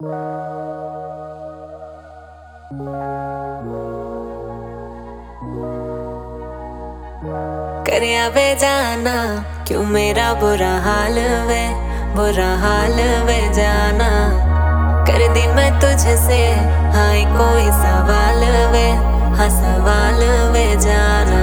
करया वे जाना क्यों मेरा बुरा हाल वे जाना। कर दी मैं तुझसे हाय कोई सवाल वे, हाँ सवाल वे जाना।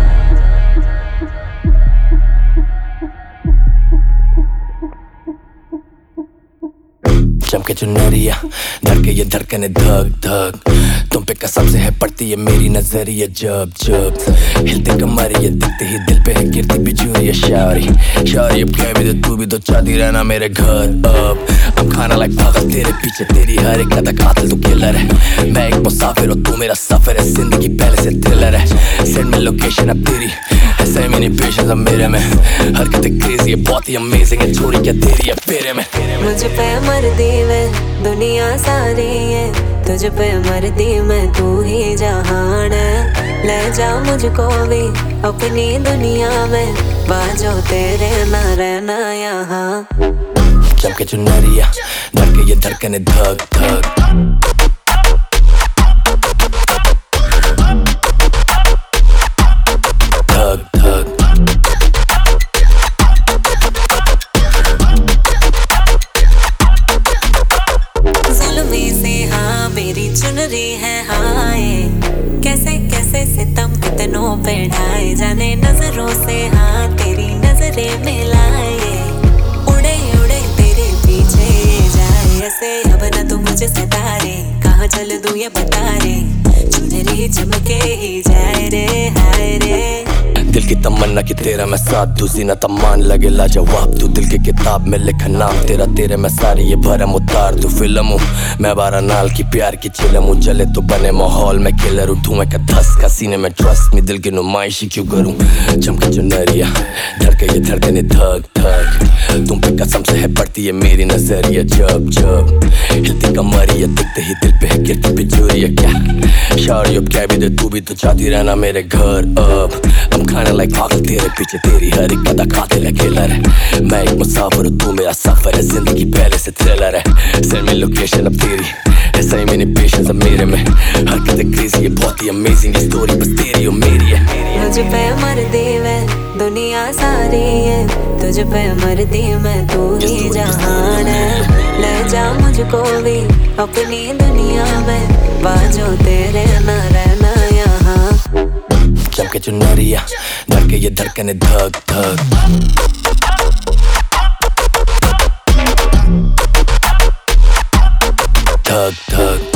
चमके चुनरिया धड़के ये धड़कने धक धक, तुम पे कसम से है पड़ती है मेरी नजरिया जब जब। हिलते कमरिया दिखते ही दिल पे है गिरती बिजूरिया शारी अब कह भी दे तू भी तो चाहती रहना मेरे घर अब। I'm kinda like पागल तेरे पीछे, तेरी हर एक अदा कातिल तू किलर है। मैं एक मुसाफिर और तू मेरा सफर है, जिंदगी पहले से थ्रिलर है। सेंड में लोकेशन अब तेरी ऐसा ही मेरी पेशेंस अब मेरे में। हरकतें क्रेजी है बहुत ही अमेजिंग है, छोरी क्या तेरी है फेरे में। मुझ पे मर्दी में दुनिया सारी है, तुझ पे मर्दी में तू ही जहान है। ले जा मुझको भी अपनी दुनिया में, बाजो तेरे ना रहना यहाँ। चमके चुनरिया धड़के ये धड़कने धक धक, धक धक। जुल्मी से हाँ मेरी चुनरी है हाय, कैसे कैसे सितम कितनों पे ढाए जाने नजरों से हाँ तेरी नजरें मिलाए। उड़े उड़े तेरे पीछे जाए ऐसे, अब ना तू मुझे सतारे, कहाँ चल दूँ ये बता रे। चुनरी चमके ही जाए रे हाय रे। दिल की तमन्ना कि तेरा मैं साथ दूं, जीना तमान लगे लाजवाब तू। दिल की किताब में लिखा नाम तेरा, तेरे मैं सारी ये भरम उतार दूं। फिल्म हूँ मैं 12 नाल की प्यार की चिलम हूँ, जले तो बने माहौल में किलर हूँ। मैं का धस का सीने में ट्रस्ट में, दिल की नुमाइशी क्यों करूँ। चमके चुनरिया धड़के ये धड़कने धक धक, तुम पे कसम से है पड़ती है मेरी नजरिया जब जब। हिलती कमरिया दिखते ही दिल पे है गिरती बिजूरिया क्या शारी अब कह भी दे तू भी तो चाहती रहना मेरे घर अब। I'm kinda like पागल तेरे पीछे, तेरी हर एक अदा कातिल है किलर है। मैं एक मुसाफिर और तू मेरा सफर है, जिंदगी पहले से थ्रिलर है। सेंड में लोकेशन अब तेरी ऐसा ही मेरी पेशेंस अब मेरे में। हरकतें क्रेजी है बहुत ही अमेजिंग है, स्टोरी बस तेरी और मेरी है। मुझ पे मर्दी में दुनिया सारी है, तुझ पे मर्दी में तू ही जहान है। ले जा मुझको भी अपनी दुनिया में, बाजो तेरे ना रहना यहाँ। चमके चुनरिया धड़के ये धड़कने धक धक, धक धक।